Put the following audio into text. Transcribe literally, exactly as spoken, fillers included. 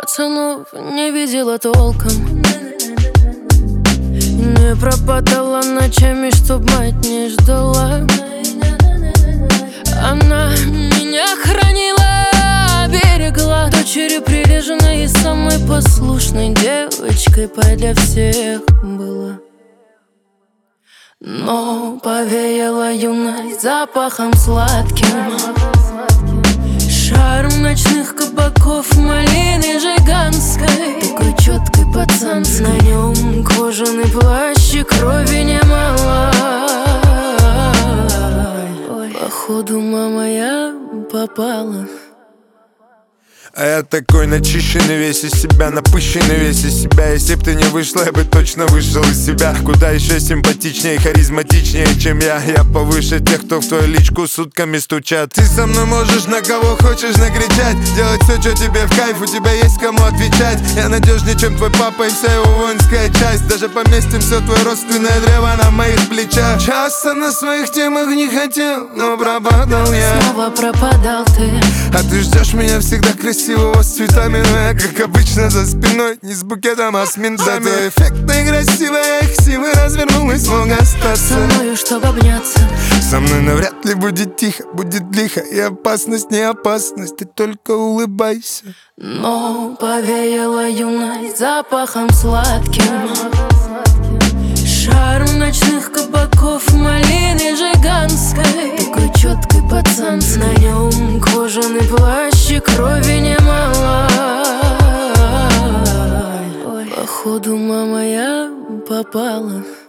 Пацанов не видела толком, не пропадала ночами, чтоб мать не ждала. Она меня хранила, берегла, дочерью прилежной и самой послушной девочкой для всех была. Но повеяла юность запахом сладким, шаром ночных кабаков, малины жиганской, такой четкой пацанской. На нем кожаный плащ и крови немало. Походу, мама, я попала. А я такой начищенный весь из себя, напыщенный весь из себя. Если б ты не вышла, я бы точно вышел из себя. Куда еще симпатичнее, харизматичнее, чем я. Я повыше тех, кто в твою личку сутками стучат. Ты со мной можешь на кого хочешь накричать, делать все, что тебе в кайф, у тебя есть кому отвечать. Я надежнее, чем твой папа и вся его воинская часть. Даже поместим все твое родственное древо на моих плечах. Часто на своих темах не хотел, но пропадал я. Снова пропадал ты. А ты ждешь меня всегда красивого, с цветами, но я, как обычно, за спиной, не с букетом, а с ментами. Зато эффектная и красивая, их силы развернулась, смог остаться со мною, чтоб обняться. Со мной навряд ли будет тихо, будет лихо, и опасность не опасность, ты только улыбайся. Но повеяла юность запахом сладким, шаром ночных кабаков, малины жиганской, такой четкой пацанской. На нем кожаный плащ и крови немало. Походу, мама, я попала.